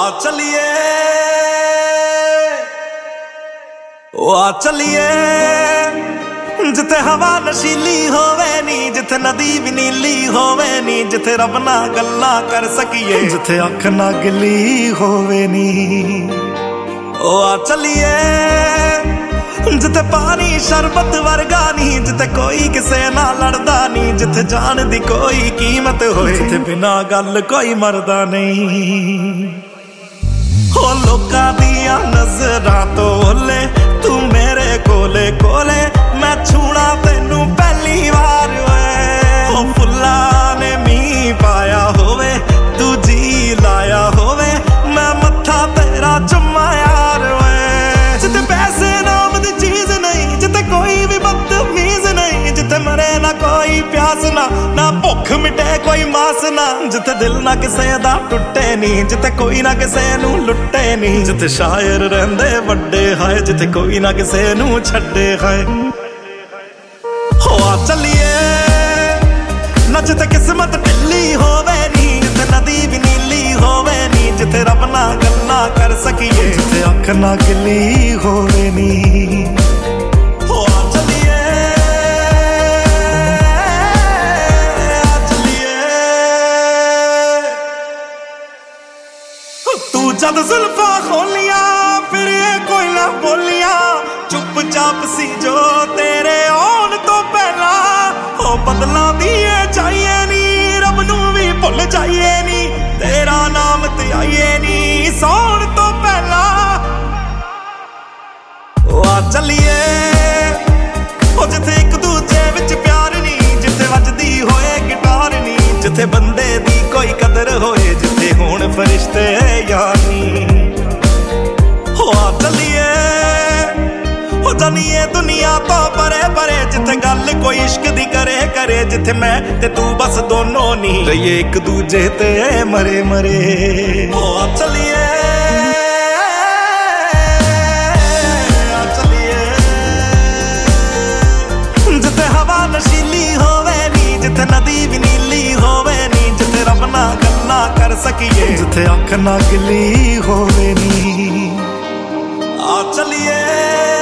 चलिए आ चलिए जिथे हवा नशीली होवे नी, जिथे नदी भी नीली होवे नी, जिथे रब ना गल्ला कर सकिए, जिथे अख ना गिली होवे नी। ओ आ चलिए जिथे पानी शरबत वर्गा नी, जिथे कोई किसे ना लड़दा नी, जिथे जान दी कोई कीमत होए, जिथे बिना गल कोई मरदा नहीं। हो लोकां दियां नज़रां तो ओले तू मेरे कोले कोले, मैं छूना तेनू पहली बार हो। फुल्लां ने मीं पाया होवे तू जी लाया होवे, मैं मत्था तेरा चुम्मा यार वे। जिथे पैसे नाम दी चीज नहीं, जिथे कोई भी बदतमीज नहीं, जिथे मरे ना कोई प्यास ना भुख मिटे कोई मास ना, जिथे दिल ना किसे दा टुटे नी, जिथे कोई ना किसे नू लुटे नी, जिथे शायर रहंदे वड्डे हाय, जिथे कोई ना किसे नू छड्डे हाय। हो आ चलिए ना जिथे किस्मत ढिल्ली होवे नी, जिथे नदी भी नीली होवे नी, जिथे रब ना गल्ला कर सकिए, जिथे अख ना गिली होवे नी। हो आ चलिए तू जद जुल्फा खोलिया फिर ये कोई ना बोलिया, चुपचाप सी जो तेरे आउण तो पहला। ओ बदला दिए चाहिए नी, रब नू भी भुल जाइए नी, तेरा नाम ते आइए नी सौण तो पहला। ओ आ चलिए ओ जिथे एक दूजे विच प्यार नी, जिथे वजदी होए गिटार नी, जिथे बंदे दी कोई कदर होए, जिथे होण फरिश्ते यार नी। हो आ चलिए हो जानिए दुनिया तो परे परे, जिथे गल कोई इश्क दी करे करे, जिथे मैं ते तू बस दोनों नी रहिए एक दूजे ते मरे मरे। हो आ चलिए आ चलिए जिथे हवा नशीली होवे नी, जिथे नदी भी नीली होवे नी, जिथे रब ना गल्ला कर सकिए, जिथे अख ना गिली होवे नी। आ चलिए